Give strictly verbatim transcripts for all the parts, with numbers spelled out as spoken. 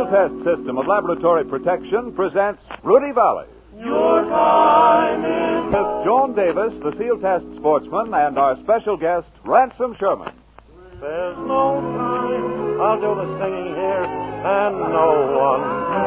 Test System of Laboratory Protection presents Rudy Valley. Your time is... With Joan Davis, the Seal Test sportsman, and our special guest, Ransom Sherman. There's no time. I'll do the singing here, and no one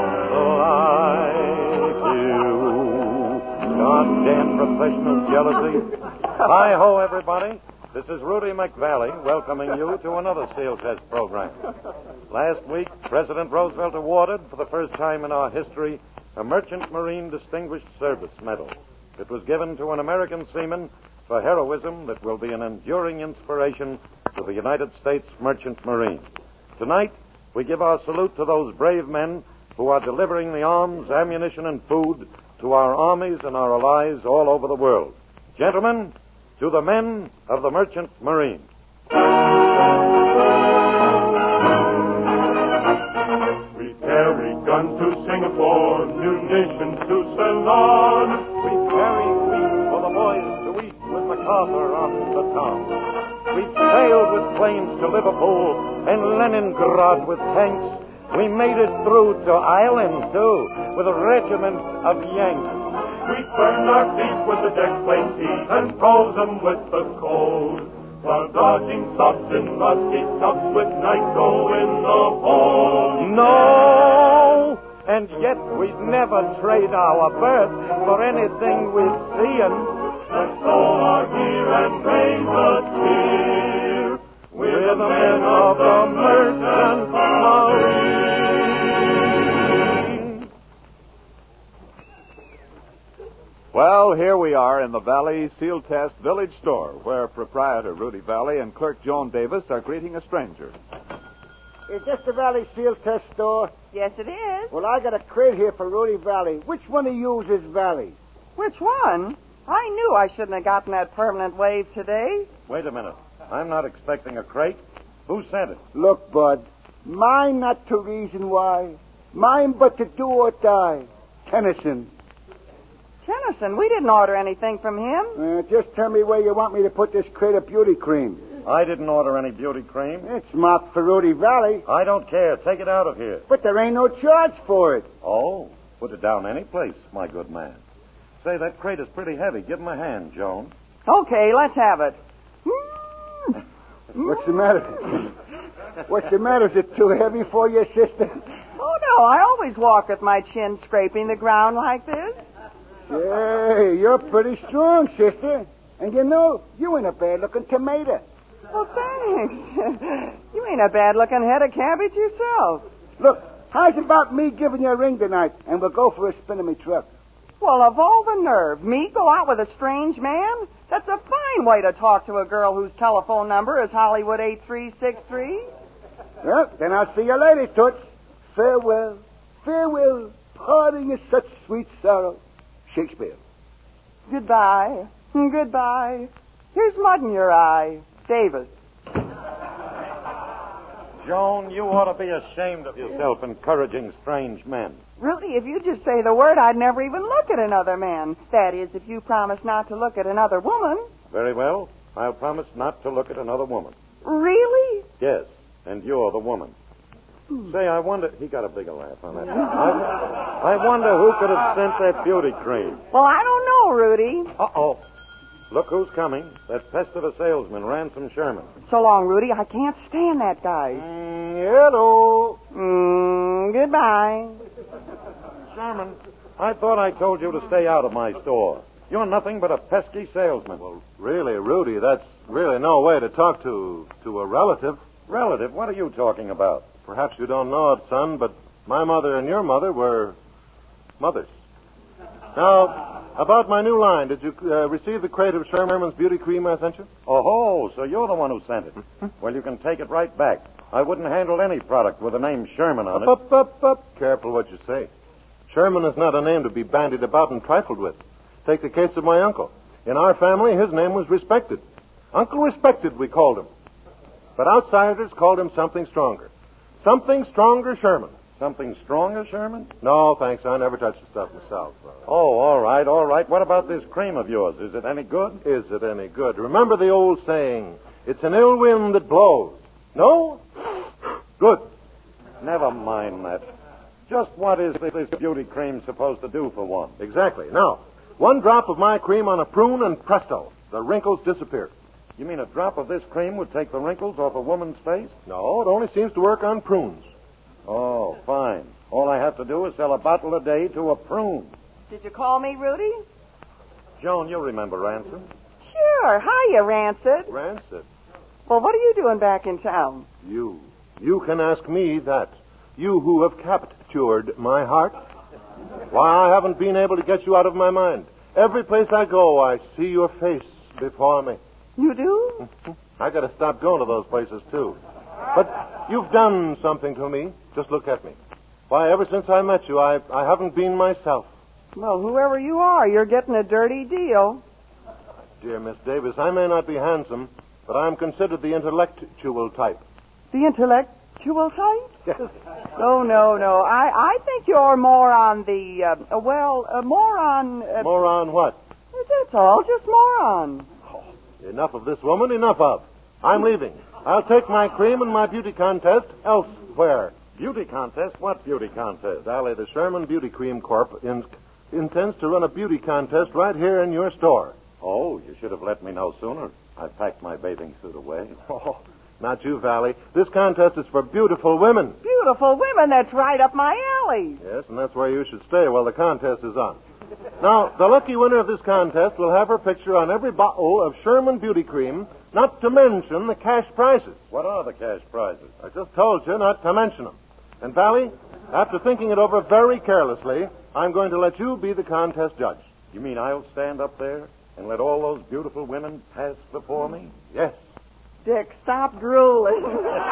like you. Goddamn professional jealousy. Hi-ho, everybody. This is Rudy McValley welcoming you to another Seal Test program. Last week, President Roosevelt awarded, for the first time in our history, a Merchant Marine Distinguished Service Medal. It was given to an American seaman for heroism that will be an enduring inspiration to the United States Merchant Marine. Tonight, we give our salute to those brave men who are delivering the arms, ammunition, and food to our armies and our allies all over the world. Gentlemen, to the men of the Merchant Marine. We carry guns to Singapore, munitions to Ceylon. We carry wheat for the boys to eat with MacArthur on the town. We sailed with planes to Liverpool and Leningrad with tanks. We made it through to Ireland, too, with a regiment of Yanks. We burned our feet with the deck plates heat and froze them with the cold. While dodging subs in musty tubs with nitro in the hold. No! And yet we'd never trade our berth for anything we'd seen. Let's throw our gear and raise a cheer. We're the men of the Merchant Marine. Well, here we are in the Valley Seal Test Village Store, where proprietor Rudy Valley and clerk Joan Davis are greeting a stranger. Is this the Valley Seal Test store? Yes, it is. Well, I got a crate here for Rudy Valley. Which one of you is Valley? Which one? I knew I shouldn't have gotten that permanent wave today. Wait a minute. I'm not expecting a crate. Who sent it? Look, Bud, mine not to reason why. Mine but to do or die. Tennyson. Tennyson, we didn't order anything from him. Uh, just tell me where you want me to put this crate of beauty cream. I didn't order any beauty cream. It's marked for Rudy Valley. I don't care. Take it out of here. But there ain't no charge for it. Oh, put it down any place, my good man. Say, that crate is pretty heavy. Give him a hand, Joan. Okay, let's have it. What's the matter? What's the matter? Is it too heavy for you, sister? Oh, no, I always walk with my chin scraping the ground like this. Hey, you're pretty strong, sister. And you know, you ain't a bad-looking tomato. Well, thanks. You ain't a bad-looking head of cabbage yourself. Look, how's about me giving you a ring tonight, and we'll go for a spin in me truck? Well, of all the nerve, me go out with a strange man? That's a fine way to talk to a girl whose telephone number is Hollywood eight three six three. Well, then I'll see you later, Toots. Farewell, farewell, parting is such sweet sorrow. Shakespeare. Goodbye. Goodbye. Here's mud in your eye. Davis. Joan, you ought to be ashamed of yourself encouraging strange men. Rudy, if you just say the word, I'd never even look at another man. That is, if you promise not to look at another woman. Very well. I'll promise not to look at another woman. Really? Yes, and you're the woman. Say, I wonder... He got a bigger laugh on that. I, I wonder who could have sent that beauty cream. Well, I don't know, Rudy. Uh-oh. Look who's coming. That pest of a salesman, Ransom Sherman. So long, Rudy. I can't stand that guy. Mm, hello. Mm, goodbye. Sherman, I thought I told you to stay out of my store. You're nothing but a pesky salesman. Well, really, Rudy, that's really no way to talk to to a relative. Relative? What are you talking about? Perhaps you don't know it, son, but my mother and your mother were mothers. Now, about my new line, did you uh, receive the crate of Sherman's beauty cream I sent you? Oh, so you're the one who sent it. Well, you can take it right back. I wouldn't handle any product with the name Sherman on it. Up, up, up, up. Careful what you say. Sherman is not a name to be bandied about and trifled with. Take the case of my uncle. In our family, his name was Respected. Uncle Respected, we called him. But outsiders called him something stronger. Something stronger Sherman. Something stronger, Sherman? No, thanks. I never touch the stuff myself. Oh, all right, all right. What about this cream of yours? Is it any good? Is it any good? Remember the old saying, it's an ill wind that blows. No? Good. Never mind that. Just what is this beauty cream supposed to do for one? Exactly. Now, one drop of my cream on a prune and presto, the wrinkles disappear. You mean a drop of this cream would take the wrinkles off a woman's face? No, it only seems to work on prunes. Oh, fine. All I have to do is sell a bottle a day to a prune. Did you call me, Rudy? Joan, you remember Ransom? Sure. Hiya, Rancid. Rancid. Well, what are you doing back in town? You. You can ask me that. You who have captured my heart. Why, I haven't been able to get you out of my mind. Every place I go, I see your face before me. You do? I got to stop going to those places, too. But you've done something to me. Just look at me. Why, ever since I met you, I, I haven't been myself. Well, whoever you are, you're getting a dirty deal. Dear Miss Davis, I may not be handsome, but I'm considered the intellectual type. The intellectual type? Yes. Oh, no, no. I, I think you're more on the, uh, well, uh, more on... Uh, More on what? That's all, just more on. Enough of this woman, enough of. I'm leaving. I'll take my cream and my beauty contest elsewhere. Beauty contest? What beauty contest? Sally, the Sherman Beauty Cream Corp in, intends to run a beauty contest right here in your store. Oh, you should have let me know sooner. I packed my bathing suit away. Oh, not you, Valley. This contest is for beautiful women. Beautiful women, that's right up my alley. Yes, and that's where you should stay while the contest is on. Now, the lucky winner of this contest will have her picture on every bottle of Sherman Beauty Cream, not to mention the cash prizes. What are the cash prizes? I just told you not to mention them. And, Valley, after thinking it over very carelessly, I'm going to let you be the contest judge. You mean I'll stand up there and let all those beautiful women pass before me? Yes. Dick, stop drooling.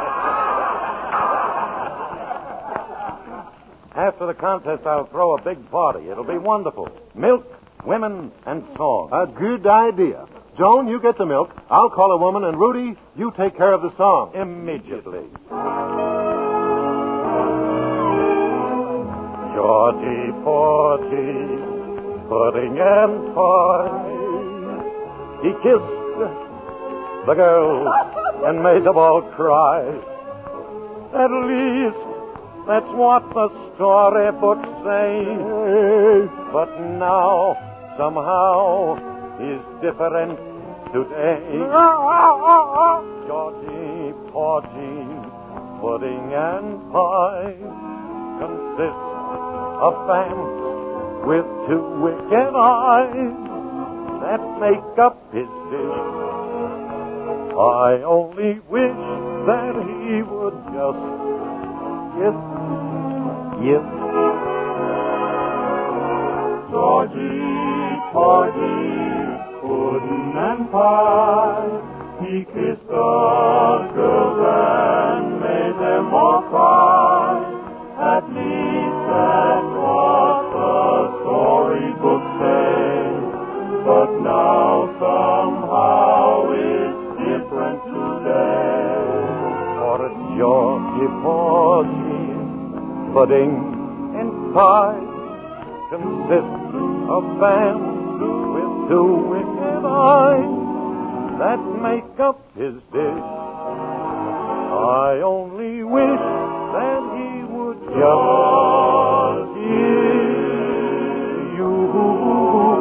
After the contest, I'll throw a big party. It'll be wonderful. Milk, women, and song. A good idea. Joan, you get the milk. I'll call a woman, and Rudy, you take care of the song. Immediately. Georgie, Porgy, pudding and pie. He kissed the girl and made them all cry. At least that's what the storybooks say. But now, somehow, he's different today. Georgie, Porgy, pudding and pie consists of fans with two wicked eyes that make up his dish. I only wish that he would just Yes, yes. Georgie, Porgy, pudding and pie. He kissed the girls and made them all cry. At least that's what the storybooks say. But now somehow it's different today. For Georgie, Porgy, pudding and pie consists of fans with two wicked eyes that make up his dish. I only wish that he would just hear you.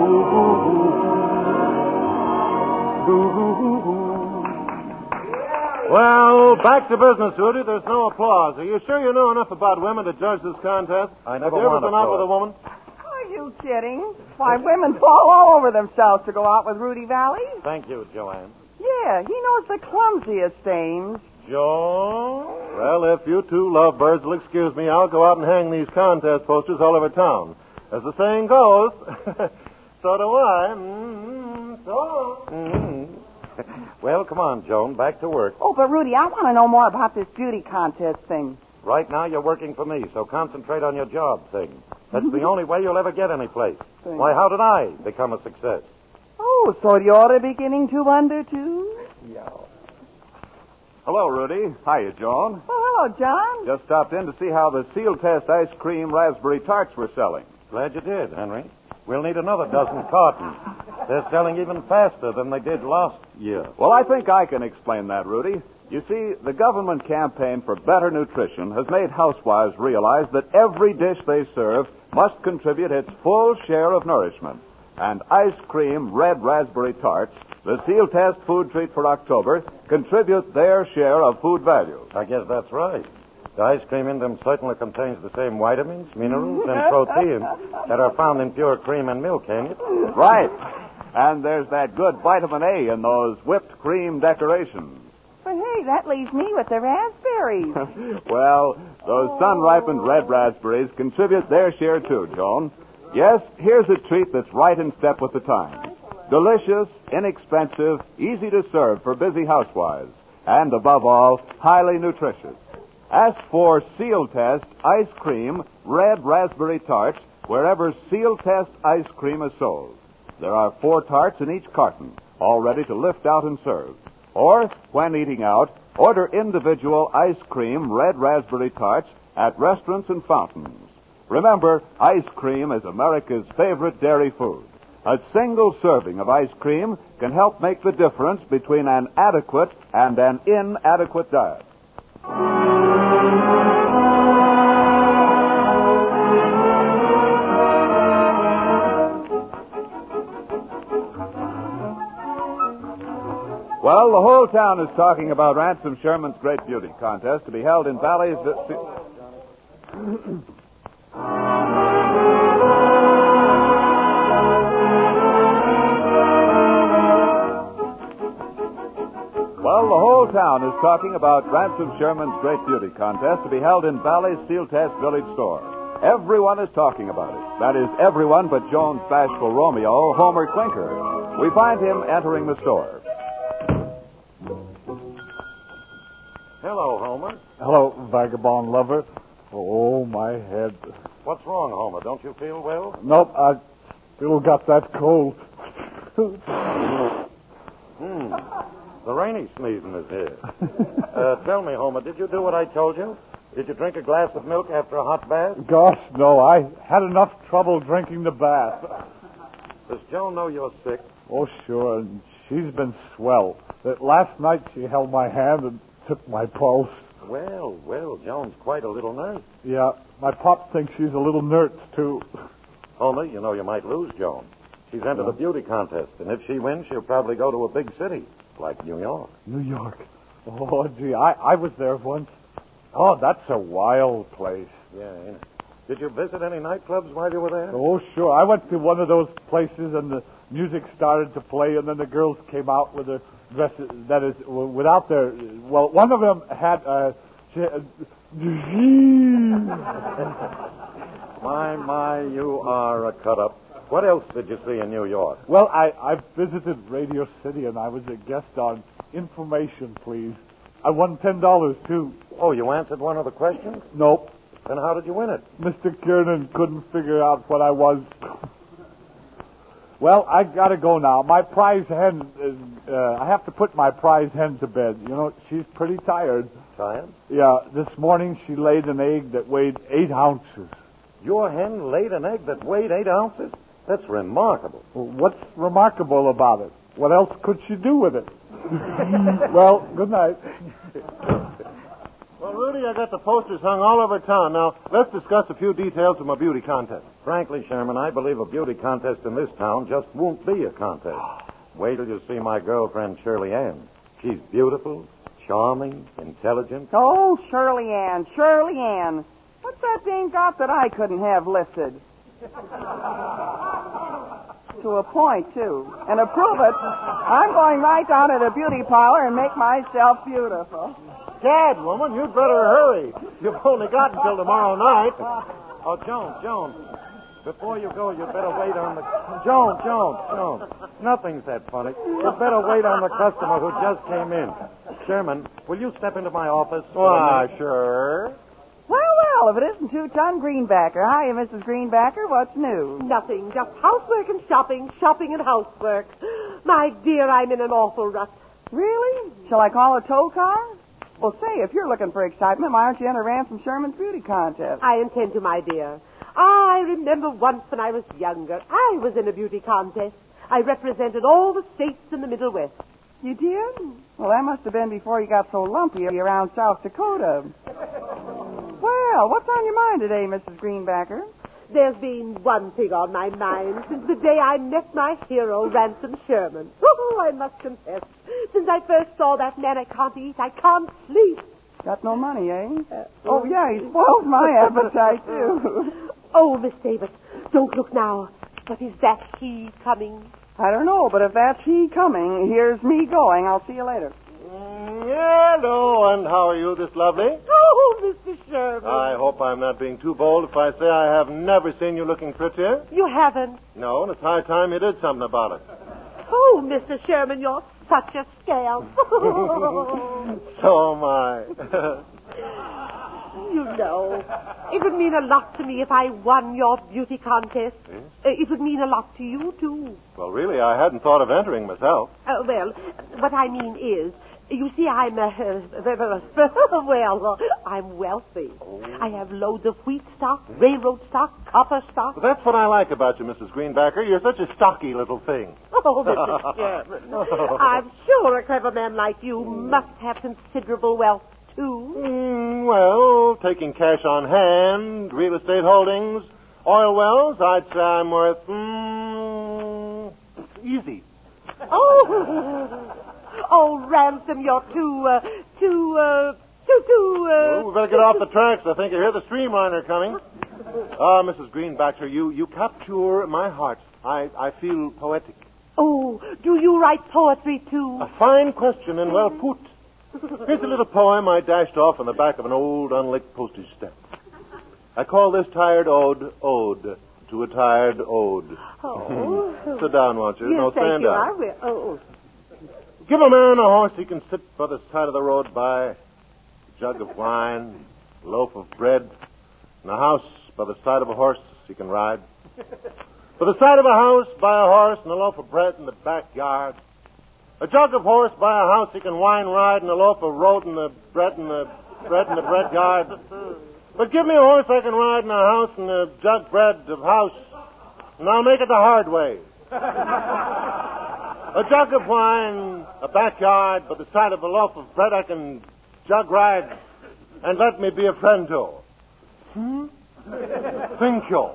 Well, back to business, Rudy. There's no applause. Are you sure you know enough about women to judge this contest? I never Have you ever won been out with a applause. woman? Are you kidding? Why, women fall all over themselves to go out with Rudy Valley. Thank you, Joanne. Yeah, he knows the clumsiest things. Joan? Well, if you two lovebirds will excuse me, I'll go out and hang these contest posters all over town. As the saying goes, so do I. Mm, so. Mm. Well, come on, Joan, back to work. Oh, but Rudy, I want to know more about this beauty contest thing. Right now, you're working for me, so concentrate on your job thing. That's the only way you'll ever get any place. Thanks. Why, how did I become a success? Oh, so you're beginning to wonder, too? Yeah. Hello, Rudy. Hiya, Joan. Oh, hello, John. Just stopped in to see how the Seal Test ice cream raspberry tarts were selling. Glad you did, Henry. We'll need another dozen cartons. They're selling even faster than they did last year. Well, I think I can explain that, Rudy. You see, the government campaign for better nutrition has made housewives realize that every dish they serve must contribute its full share of nourishment. And ice cream red raspberry tarts, the Seal Test food treat for October, contribute their share of food value. I guess that's right. The ice cream in them certainly contains the same vitamins, minerals, and protein that are found in pure cream and milk, ain't it? Right. And there's that good vitamin A in those whipped cream decorations. But hey, that leaves me with the raspberries. Well, those sun-ripened red raspberries contribute their share too, Joan. Yes, here's a treat that's right in step with the times. Delicious, inexpensive, easy to serve for busy housewives, and above all, highly nutritious. Ask for Seal Test Ice Cream Red Raspberry Tarts wherever Seal Test ice cream is sold. There are four tarts in each carton, all ready to lift out and serve. Or, when eating out, order individual ice cream red raspberry tarts at restaurants and fountains. Remember, ice cream is America's favorite dairy food. A single serving of ice cream can help make the difference between an adequate and an inadequate diet. Well, the whole town is talking about Ransom Sherman's Great Beauty Contest to be held in Valley's... Well, the whole town is talking about Ransom Sherman's Great Beauty Contest to be held in Valley's Seal Test Village Store. Everyone is talking about it. That is, everyone but Joan's bashful Romeo, Homer Clinker. We find him entering the store. Hello, Homer. Hello, vagabond lover. Oh, my head. What's wrong, Homer? Don't you feel well? Nope, I still got that cold. Hmm. The rainy sneezing is here. uh, tell me, Homer, did you do what I told you? Did you drink a glass of milk after a hot bath? Gosh, no. I had enough trouble drinking the bath. Does Joan know you're sick? Oh, sure. And she's been swell. That last night she held my hand and took my pulse. Well, well, Joan's quite a little nurse. Yeah, my pop thinks she's a little nurse, too. Homer, you know you might lose Joan. She's entered a beauty contest, and if she wins, she'll probably go to a big city, like New York. New York? Oh, gee, I, I was there once. Oh, that's a wild place. Yeah, ain't it? Did you visit any nightclubs while you were there? Oh, sure. I went to one of those places, and the music started to play, and then the girls came out with their dresses, that is, without their... Well, one of them had a... My, my, you are a cut-up. What else did you see in New York? Well, I, I visited Radio City, and I was a guest on Information, Please. I won ten dollars, too. Oh, you answered one of the questions? Nope. Then how did you win it? Mister Kiernan couldn't figure out what I was. Well, I gotta go now. My prize hen, is, uh, I have to put my prize hen to bed. You know, she's pretty tired. Tired? Yeah, this morning she laid an egg that weighed eight ounces. Your hen laid an egg that weighed eight ounces? That's remarkable. Well, what's remarkable about it? What else could she do with it? Well, good night. Well, Rudy, I got the posters hung all over town. Now, let's discuss a few details of my beauty contest. Frankly, Sherman, I believe a beauty contest in this town just won't be a contest. Wait till you see my girlfriend, Shirley Ann. She's beautiful, charming, intelligent. Oh, Shirley Ann, Shirley Ann. What's that dame got that I couldn't have lifted? To a point, too. And to prove it, I'm going right down to the beauty parlor and make myself beautiful. Gad, woman, you'd better hurry. You've only got until tomorrow night. Oh, Joan, Joan, before you go, you'd better wait on the... Joan, Joan, Joan, nothing's that funny. You'd better wait on the customer who just came in. Sherman, will you step into my office? Why, sure. Well, well, if it isn't Two-Ton Greenbacker. Hi, Missus Greenbacker. What's new? Nothing. Just housework and shopping, shopping and housework. My dear, I'm in an awful rut. Really? Shall I call a tow car? Well, say, if you're looking for excitement, why aren't you enter Ransom Sherman's beauty contest? I intend to, my dear. I remember once when I was younger, I was in a beauty contest. I represented all the states in the Middle West. You did? Well, that must have been before you got so lumpy around South Dakota. Well, what's on your mind today, Missus Greenbacker? There's been one thing on my mind since the day I met my hero, Ransom Sherman. Oh, I must confess, since I first saw that man, I can't eat, I can't sleep. Got no money, eh? Uh, oh, yeah, he spoils my appetite, too. Oh, Miss Davis, don't look now. But is that he coming? I don't know, but if that's he coming, here's me going. I'll see you later. Mm, hello, and how are you this lovely? Oh, Mister Sherman. I hope I'm not being too bold if I say I have never seen you looking prettier. You haven't? No, and it's high time you did something about it. Oh, Mister Sherman, you're such a scamp. So am I. You know, it would mean a lot to me if I won your beauty contest. Yes? Uh, it would mean a lot to you, too. Well, really, I hadn't thought of entering myself. Uh, well, what I mean is, you see, I'm, uh, well, I'm wealthy. Oh. I have loads of wheat stock, railroad stock, copper stock. Well, that's what I like about you, Missus Greenbacker. You're such a stocky little thing. Oh, Mister Sherman, I'm sure a clever man like you must have considerable wealth, too. Mm, well, taking cash on hand, real estate holdings, oil wells, I'd say I'm worth, mm, easy. Oh, oh, Ransom, you're too, uh, too, uh, too, too, uh... Well, we better get off the tracks. I think I hear the streamliner coming. Ah, Missus Greenbacker, you, you capture my heart. I, I feel poetic. Oh, do you write poetry, too? A fine question and well put. Here's a little poem I dashed off on the back of an old unlicked postage stamp. I call this tired ode, ode to a tired ode. Oh. Sit down, won't you? Yes, no, thank stand you. down. I will. Oh. Give a man a horse he can sit by the side of the road by, a jug of wine, a loaf of bread, and a house by the side of a horse he can ride. By the side of a house, by a horse, and a loaf of bread in the backyard. A jug of horse by a house he can wine ride, and a loaf of road and the bread in the bread in the bread yard. But give me a horse I can ride, and a house and a jug bread of house, and I'll make it the hard way. A jug of wine, a backyard, by the side of a loaf of bread I can jug ride, and let me be a friend to. Hmm? Think you.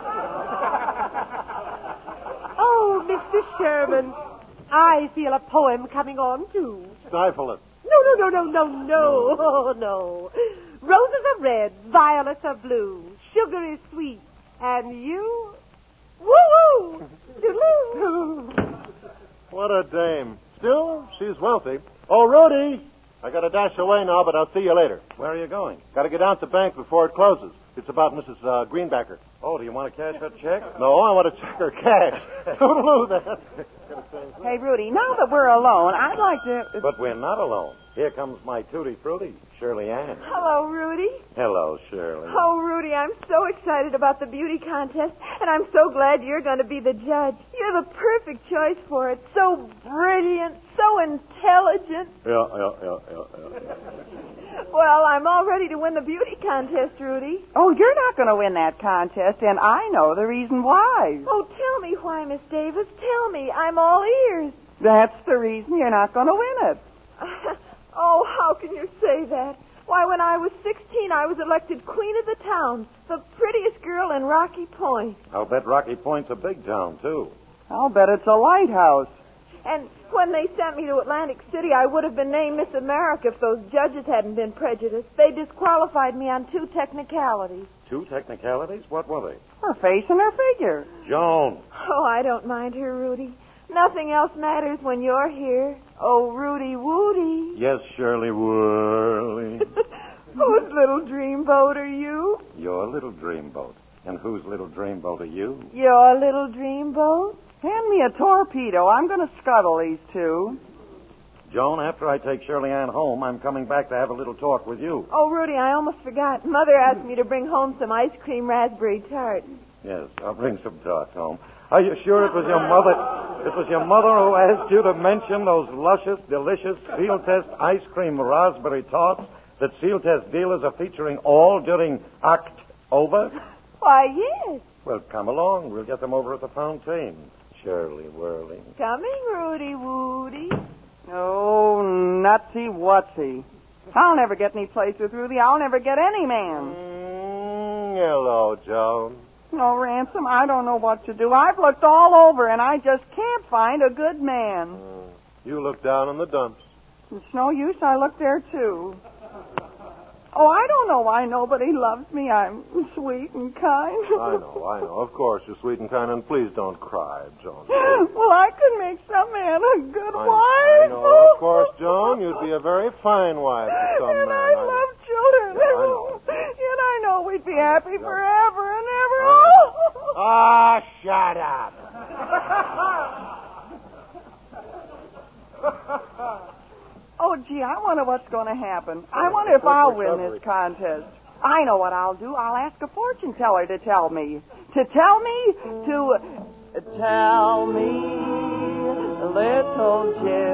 Oh, Mister Sherman, I feel a poem coming on, too. Stifle it. No, no, no, no, no, no, oh, no. Roses are red, violets are blue, sugar is sweet, and you... Woo-woo! Toodaloo! What a dame. Still, she's wealthy. Oh, Rudy, I got to dash away now, but I'll see you later. Where are you going? Got to get down to the bank before it closes. It's about Missus Uh, Greenbacker. Oh, do you want to cash that check? No, I want to check her cash. Toodaloo, then. Hey, Rudy, now that we're alone, I'd like to... But we're not alone. Here comes my tutti frutti, Shirley Ann. Hello, Rudy. Hello, Shirley. Oh, Rudy, I'm so excited about the beauty contest, and I'm so glad you're going to be the judge. You're the perfect choice for it. So brilliant, so intelligent. Yeah, yeah, yeah, yeah, yeah. Well, I'm all ready to win the beauty contest, Rudy. Oh, you're not going to win that contest, and I know the reason why. Oh, tell me why, Miss Davis. Tell me. I'm all ears. That's the reason you're not going to win it. Oh, how can you say that? Why, when I was sixteen, I was elected queen of the town, the prettiest girl in Rocky Point. I'll bet Rocky Point's a big town, too. I'll bet it's a lighthouse. And when they sent me to Atlantic City, I would have been named Miss America if those judges hadn't been prejudiced. They disqualified me on two technicalities. Two technicalities? What were they? Her face and her figure. Joan. Oh, I don't mind her, Rudy. Nothing else matters when you're here. Oh, Rudy Woody. Yes, Shirley Whirly. Whose little dreamboat are you? Your little dreamboat. And whose little dreamboat are you? Your little dreamboat? Hand me a torpedo. I'm going to scuttle these two. Joan, after I take Shirley Ann home, I'm coming back to have a little talk with you. Oh, Rudy, I almost forgot. Mother asked me to bring home some ice cream raspberry tart. Yes, I'll bring some tarts home. Are you sure it was your mother? It was your mother who asked you to mention those luscious, delicious Seal Test ice cream raspberry tarts that Seal Test dealers are featuring all during October? Why, yes. Well, come along. We'll get them over at the fountain. Shirley Whirly. Coming, Rudy Woody. Oh, nutsy wutsy. I'll never get any place with Rudy. I'll never get any man. Mm, hello, Joan. No, Ransom, I don't know what to do. I've looked all over, and I just can't find a good man. Mm, you look down in the dumps. It's no use. I looked there, too. Oh, I don't know why nobody loves me. I'm sweet and kind. I know, I know. Of course, you're sweet and kind, and please don't cry, Joan. Well, I could make some man a good I, wife. I know, of course, Joan. You'd be a very fine wife to some and man. I, I love children. Yeah, I know. And I know we'd be happy forever and ever. Ah, shut up. Oh, gee, I wonder what's going to happen. I wonder if I'll win this contest. I know what I'll do. I'll ask a fortune teller to tell me. To tell me to... Tell me, little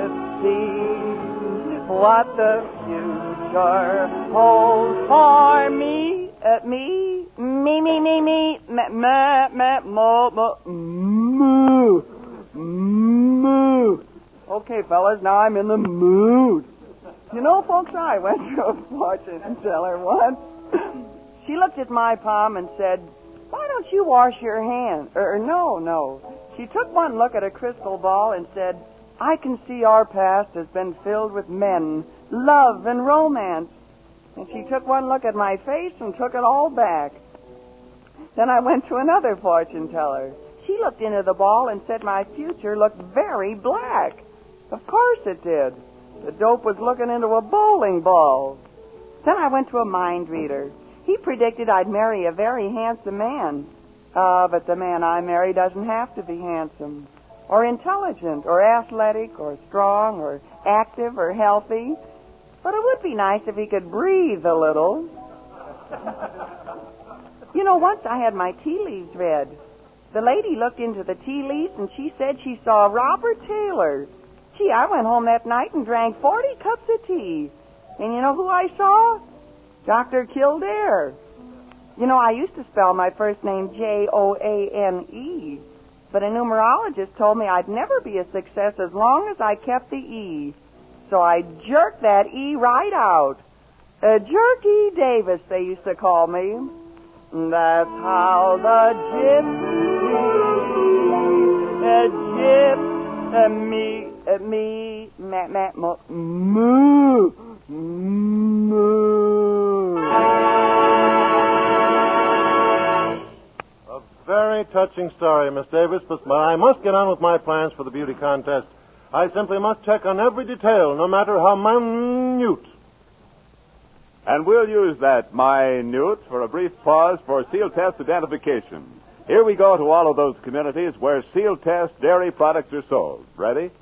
gypsy, what the future holds for me. Uh, me? Me, me, me, me. Me, me, me, mo, mo, moo. Moo. Okay, fellas, now I'm in the mood. You know, folks, I went to a fortune teller once. She looked at my palm and said, why don't you wash your hands? Or, no, no. She took one look at a crystal ball and said, I can see our past has been filled with men, love, and romance. And she took one look at my face and took it all back. Then I went to another fortune teller. She looked into the ball and said my future looked very black. Of course it did. The dope was looking into a bowling ball. Then I went to a mind reader. He predicted I'd marry a very handsome man. Ah, uh, but the man I marry doesn't have to be handsome, or intelligent, or athletic, or strong, or active, or healthy. But it would be nice if he could breathe a little. You know, once I had my tea leaves read. The lady looked into the tea leaves, and she said she saw Robert Taylor. Gee, I went home that night and drank forty cups of tea. And you know who I saw? Doctor Kildare. You know, I used to spell my first name J O A N E. But a numerologist told me I'd never be a success as long as I kept the E. So I jerked that E right out. Uh, Jerky Davis, they used to call me. That's how the gypsy, the gypsy, uh, me, uh, me, ma, ma, ma, moo, moo. A very touching story, Miss Davis, but I must get on with my plans for the beauty contest. I simply must check on every detail, no matter how minute. And we'll use that minute for a brief pause for Seal Test identification. Here we go to all of those communities where Seal Test dairy products are sold. Ready?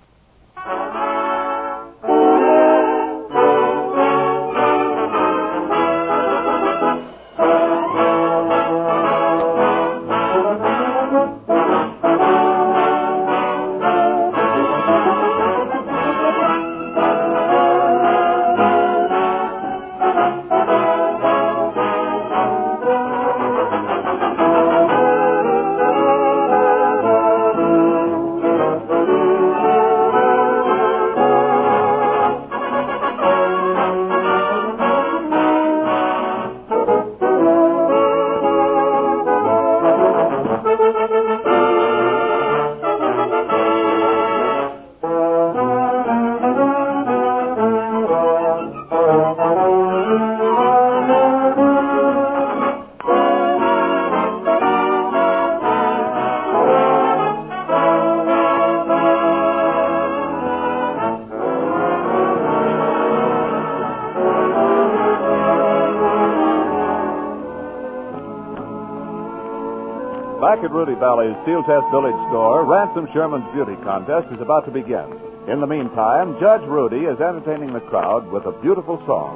Back at Rudy Valley's Seal Test Village store, Ransom Sherman's beauty contest is about to begin. In the meantime, Judge Rudy is entertaining the crowd with a beautiful song.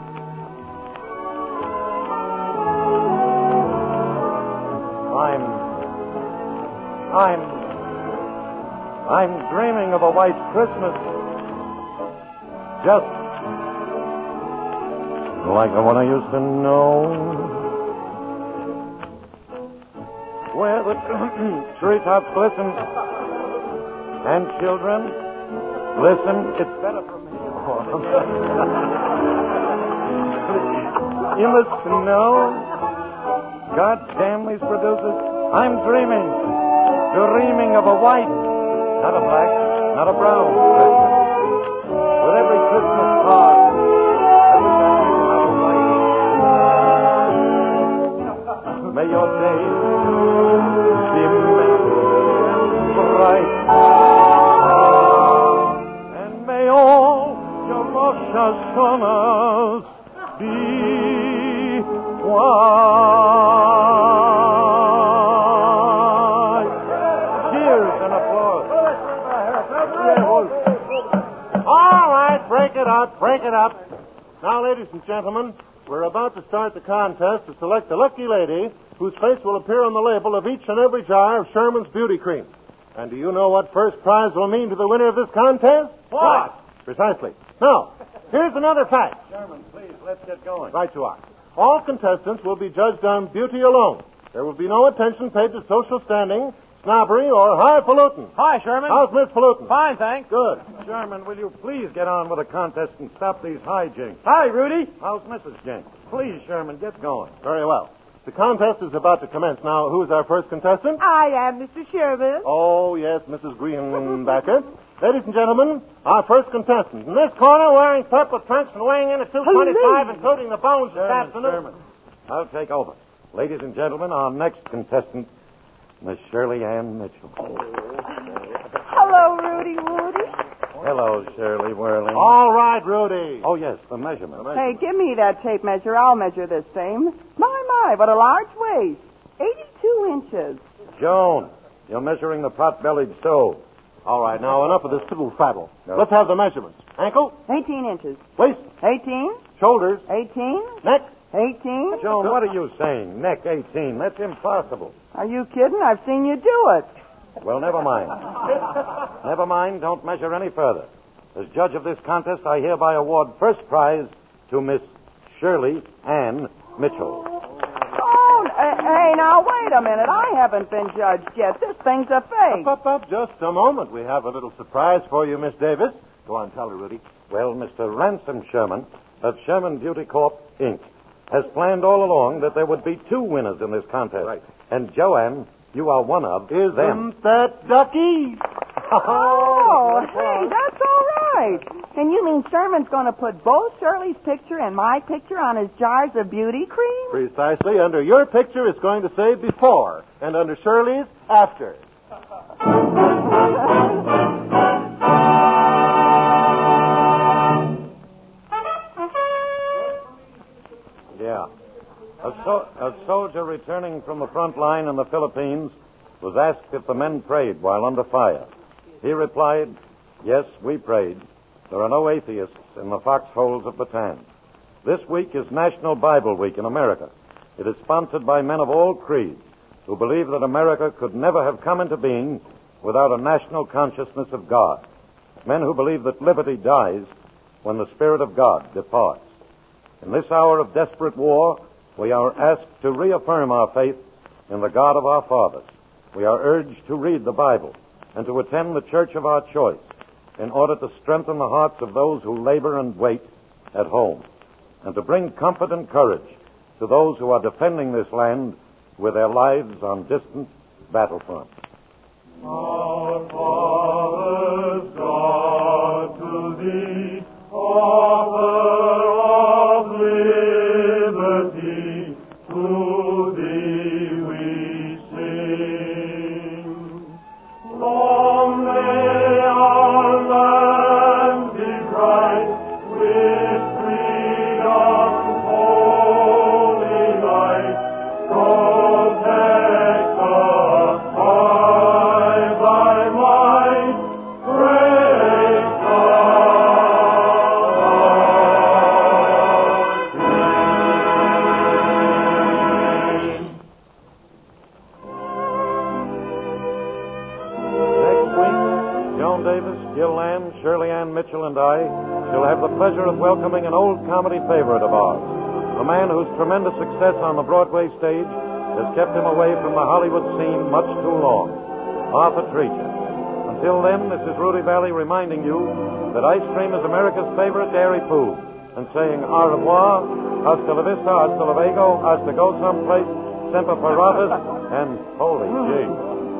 I'm... I'm... I'm dreaming of a white Christmas. Just like the one I used to know. Where the treetops glisten and children Listen, it's better from here. In the snow. God damn these producers. I'm dreaming. Dreaming of a white, not a black, not a brown Christmas. With every Christmas card, I wish I knew how to write. May your days be many and bright. And may all your Rosh Hashanahs be white. Cheers and applause. All right, break it up, break it up. Now, ladies and gentlemen, we're about to start the contest to select the lucky lady whose face will appear on the label of each and every jar of Sherman's Beauty Cream. And do you know what first prize will mean to the winner of this contest? What? Precisely. Now, here's another fact. Sherman, please, let's get going. Right you are. All contestants will be judged on beauty alone. There will be no attention paid to social standing, snobbery, or highfalutin. Hi, Sherman. How's Miss Falutin? Fine, thanks. Good. Sherman, will you please get on with the contest and stop these hijinks? Hi, Rudy. How's Missus Jenks? Please, Sherman, get going. Very well. The contest is about to commence. Now, who is our first contestant? I am Mister Sherman. Oh, yes, Missus Greenbacker. Ladies and gentlemen, our first contestant. In this corner, wearing purple trunks and weighing in at two twenty-five, including the bones this Sherman, afternoon. Sherman, I'll take over. Ladies and gentlemen, our next contestant, Miss Shirley Ann Mitchell. Hello, Rudy Woody. Hello, Shirley Whirling. All right, Rudy. Oh, yes, the measurement. Hey, give me that tape measure. I'll measure this thing. My, my, what a large waist. eighty-two inches. Joan, you're measuring the pot-bellied stove. All right, now enough of this fiddle faddle. No. Let's have the measurements. Ankle, eighteen inches. waist, eighteen, shoulders, eighteen, neck. eighteen. Joan, what are you saying? Neck eighteen. That's impossible. Are you kidding? I've seen you do it. Well, never mind. Never mind. Don't measure any further. As judge of this contest, I hereby award first prize to Miss Shirley Ann Mitchell. Oh, uh, hey, now, wait a minute. I haven't been judged yet. This thing's a fake. Up, up, up. Just a moment. We have a little surprise for you, Miss Davis. Go on, tell her, Rudy. Well, Mister Ransom Sherman of Sherman Beauty Corp, Incorporated, has planned all along that there would be two winners in this contest. Right. And Joanne, you are one of Isn't them. that ducky? Oh, hey, that's all right. And you mean Sherman's going to put both Shirley's picture and my picture on his jars of beauty cream? Precisely. Under your picture, it's going to say before, and under Shirley's, after. Yeah. A, so- a soldier returning from the front line in the Philippines was asked if the men prayed while under fire. He replied, yes, we prayed. There are no atheists in the foxholes of Bataan. This week is National Bible Week in America. It is sponsored by men of all creeds who believe that America could never have come into being without a national consciousness of God. Men who believe that liberty dies when the Spirit of God departs. In this hour of desperate war, we are asked to reaffirm our faith in the God of our fathers. We are urged to read the Bible and to attend the church of our choice in order to strengthen the hearts of those who labor and wait at home, and to bring comfort and courage to those who are defending this land with their lives on distant battlefronts. Our fathers, God, to thee, author of liberty, to thee we sing. Long may our land be bright with freedom's holy light. Protect us by thy might, great Next week, Joan Davis, Gil Lamb, Shirley Ann Mitchell, and I shall have the pleasure of welcoming an old comedy favorite of ours, a man whose tremendous success on the Broadway stage has kept him away from the Hollywood scene much too long, Arthur Treacher. Until then, this is Rudy Valley reminding you that ice cream is America's favorite dairy food, and saying au revoir, hasta la vista, hasta luego, hasta go someplace, semper paratus, and holy gee.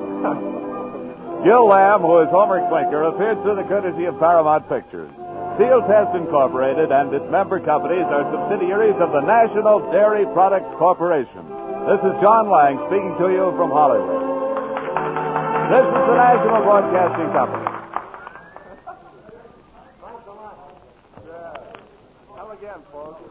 Gil Lamb, who is Homer Clinker, appeared through the courtesy of Paramount Pictures. Seal Test Incorporated and its member companies are subsidiaries of the National Dairy Products Corporation. This is John Lang speaking to you from Hollywood. This is the National Broadcasting Company. Come again, folks.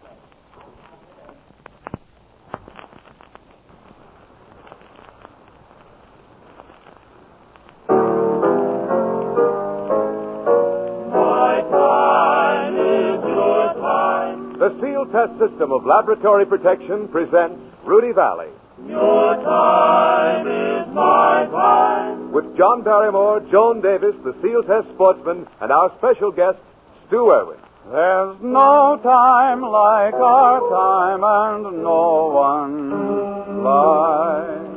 The Seal Test System of Laboratory Protection presents Rudy Valley. Your time is my time. With John Barrymore, Joan Davis, the Seal Test sportsman, and our special guest, Stu Irwin. There's no time like our time, and no one like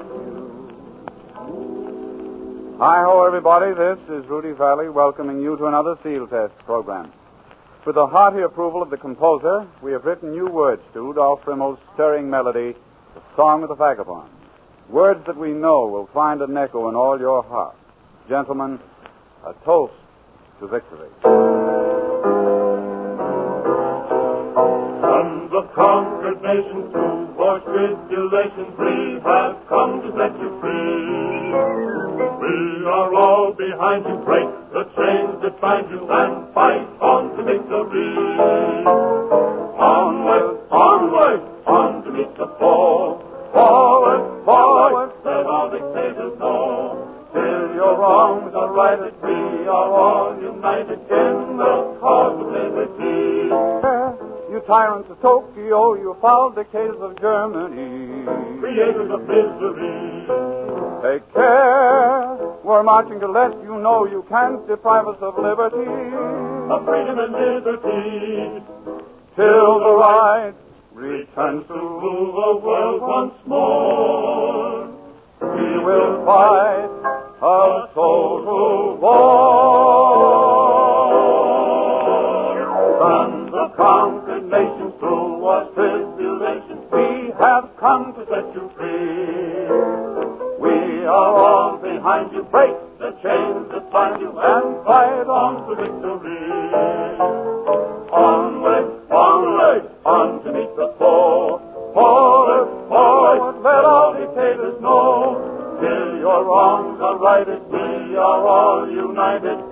you. Hi-ho, everybody. This is Rudy Valley welcoming you to another Seal Test program. With the hearty approval of the composer, we have written new words to Rudolph Frimmel's stirring melody, The Song of the Vagabond. Words that we know will find an echo in all your hearts. Gentlemen, a toast to victory. Sons of conquered nations, through war tribulations, we have come to set you free. We are all behind you, break the chains that bind you, and fight on to victory. Onward, onward, on to meet the foe. Forward, forward, let all dictators know. Till your wrongs are righted, we are all united in the cause of liberty. You tyrants of Tokyo, you foul dictators of Germany, Creators of misery, take care. We're marching to let you know you can't deprive us of liberty. of freedom and liberty, Till the right returns to rule the world once more. we will fight a total war. Sons of conquered nations, through war's tribulations, we have come to set you free. We are all behind you, break the chains that bind you, and fight on to victory. Onward, onward, on to meet the foe. Forward, forward, let all dictators know. Till your wrongs are righted, we are all united